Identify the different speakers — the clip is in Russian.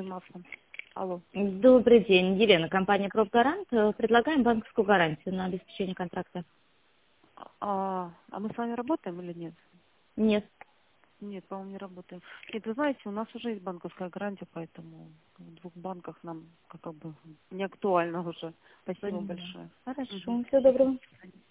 Speaker 1: маслом. Алло.
Speaker 2: Добрый день, Елена, компания «Профгарант». Предлагаем банковскую гарантию на обеспечение контракта.
Speaker 1: А мы с вами работаем или нет?
Speaker 2: Нет.
Speaker 1: Нет, по-моему, не работаем. Нет, вы знаете, у нас уже есть банковская гарантия, поэтому в двух банках нам как бы не актуально уже. Спасибо
Speaker 2: Поняла.
Speaker 1: большое.
Speaker 2: Хорошо,
Speaker 1: Мгм.
Speaker 2: всего
Speaker 1: Спасибо.
Speaker 2: доброго.
Speaker 1: До свидания.